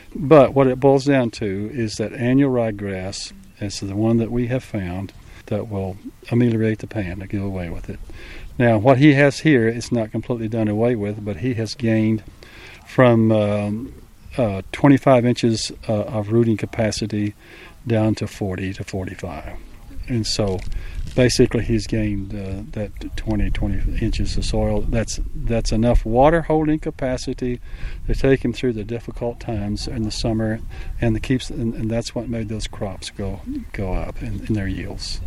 But what it boils down to is that annual ryegrass is the one that we have found that will ameliorate the pan, to do away with it. Now, what he has here is not completely done away with, but he has gained from 25 inches of rooting capacity down to 40 to 45. And so basically he's gained that 20 inches of soil. That's enough water holding capacity to take him through the difficult times in the summer, and that's what made those crops go up in their yields.